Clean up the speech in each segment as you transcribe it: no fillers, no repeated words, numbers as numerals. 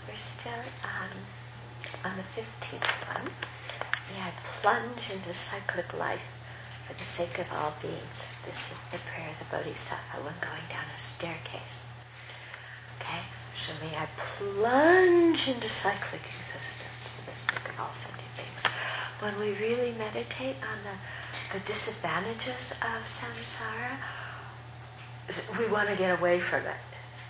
we're still on the 15th one. May I plunge into cyclic life for the sake of all beings. This is the prayer of the Bodhisattva when going down a staircase. Okay? So may I plunge into cyclic existence for the sake of all sentient beings. When we really meditate on the disadvantages of samsara, we want to get away from it.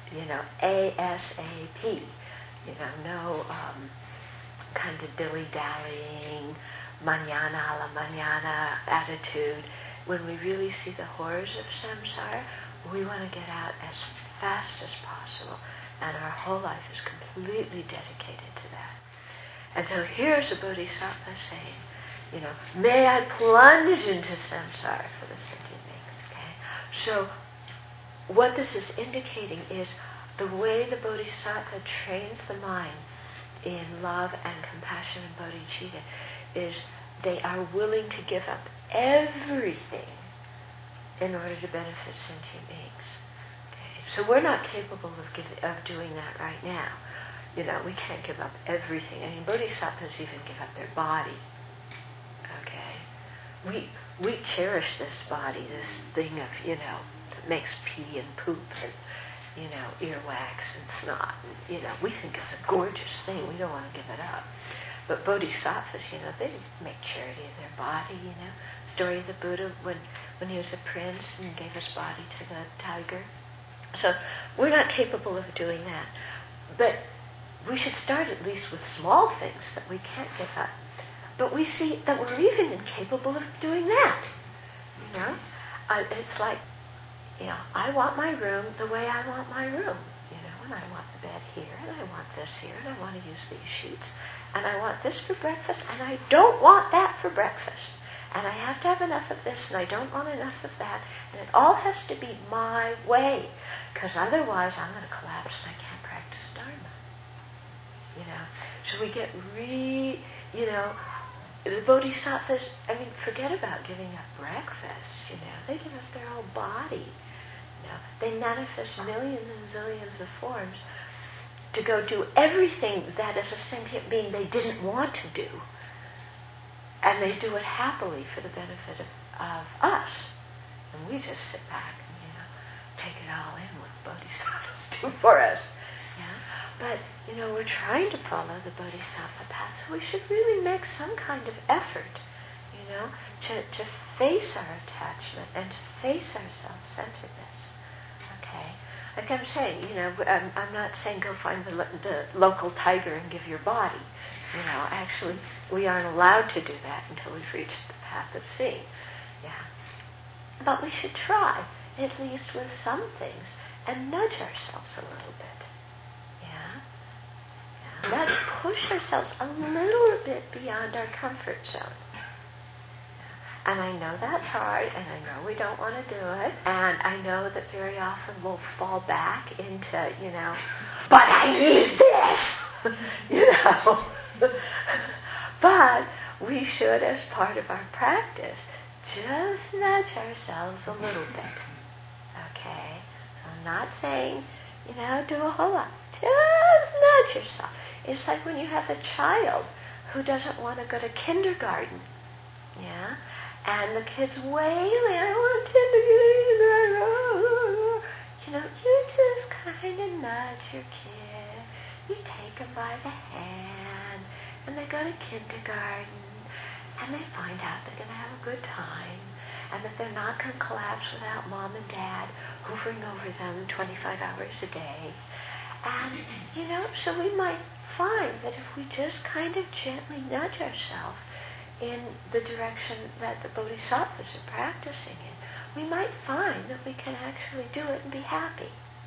ASAP. No kind of dilly-dallying, mañana a la mañana attitude. When we really see the horrors of samsara, we want to get out as fast as possible. And our whole life is completely dedicated to that. And so here's a bodhisattva saying, may I plunge into samsara for the sentient beings. Okay? So what this is indicating is the way the bodhisattva trains the mind in love and compassion and bodhicitta is they are willing to give up everything in order to benefit sentient beings. Okay? So we're not capable of doing that right now. We can't give up everything. Bodhisattvas even give up their body. Okay? We cherish this body, this thing of, that makes pee and poop and, earwax and snot. And, we think it's a gorgeous thing. We don't want to give it up. But bodhisattvas, they make charity of their body, Story of the Buddha when he was a prince and gave his body to the tiger. So we're not capable of doing that. But we should start at least with small things that we can't give up. But we see that we're even incapable of doing that. It's like, I want my room the way I want my room. And I want the bed here, and I want this here, and I want to use these sheets, and I want this for breakfast, and I don't want that for breakfast. And I have to have enough of this, and I don't want enough of that. And it all has to be my way, because otherwise I'm going to collapse and I can't practice Dharma. So we get the bodhisattvas, forget about giving up breakfast, they give up their whole body. They manifest millions and zillions of forms to go do everything that as a sentient being they didn't want to do. And they do it happily for the benefit of us. And we just sit back and, take it all in what the bodhisattvas do for us. But, we're trying to follow the bodhisattva path, so we should really make some kind of effort, to face our attachment and to face our self-centeredness. Okay? Like I'm saying, I'm not saying go find the local tiger and give your body. Actually, we aren't allowed to do that until we've reached the path of seeing. Yeah. But we should try, at least with some things, and nudge ourselves a little bit. Let's push ourselves a little bit beyond our comfort zone. And I know that's hard, and I know we don't want to do it, and I know that very often we'll fall back into, but I need this, But we should, as part of our practice, just nudge ourselves a little bit. Okay? So I'm not saying, do a whole lot. Just nudge yourself. It's like when you have a child who doesn't want to go to kindergarten. Yeah? And the kid's wailing, I want kindergarten. You just kind of nudge your kid. You take them by the hand, and they go to kindergarten, and they find out they're going to have a good time, and that they're not going to collapse without mom and dad hoovering over them 25 hours a day. And, so we might find that if we just kind of gently nudge ourselves in the direction that the bodhisattvas are practicing in, we might find that we can actually do it and be happy.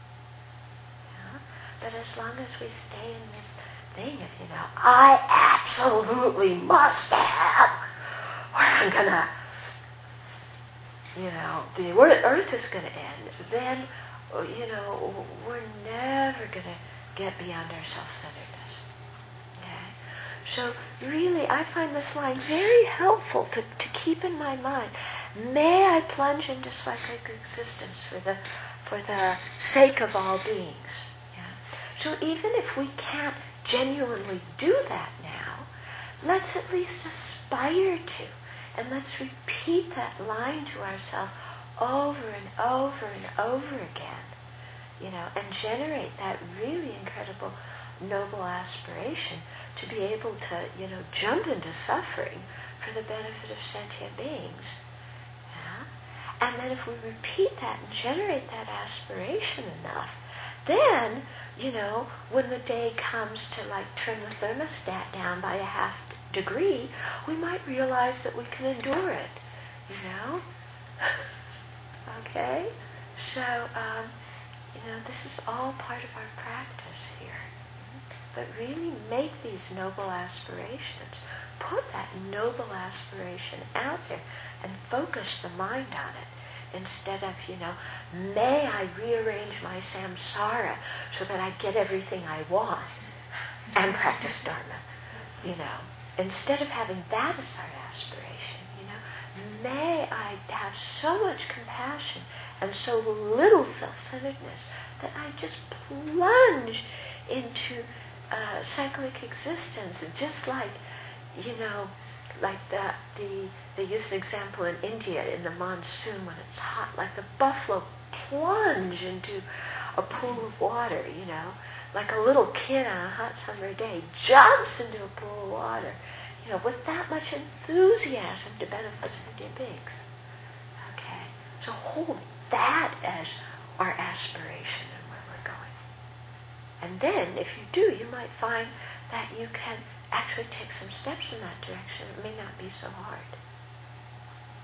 But as long as we stay in this thing of, I absolutely must have, or I'm going to, the earth is going to end, then, we're never going to get beyond our self-centeredness. Okay? So really, I find this line very helpful to keep in my mind. May I plunge into cyclic existence for the sake of all beings. Yeah? So even if we can't genuinely do that now, let's at least aspire to. And let's repeat that line to ourselves over and over and over again, and generate that really incredible, noble aspiration to be able to, jump into suffering for the benefit of sentient beings. Yeah? And then if we repeat that and generate that aspiration enough, then, when the day comes to turn the thermostat down by a half degree, we might realize that we can endure it, Okay? So, this is all part of our practice here. But really make these noble aspirations. Put that noble aspiration out there and focus the mind on it. Instead of, may I rearrange my samsara so that I get everything I want and practice Dharma, Instead of having that as our aspiration, may I have so much compassion and so little self-centeredness that I just plunge into cyclic existence, just like, they use an example in India in the monsoon when it's hot, like the buffalo plunge into a pool of water, like a little kid on a hot summer day jumps into a pool of water, with that much enthusiasm to benefit sentient beings. Okay? So hold that as our aspiration and where we're going. And then, if you do, you might find that you can actually take some steps in that direction. It may not be so hard.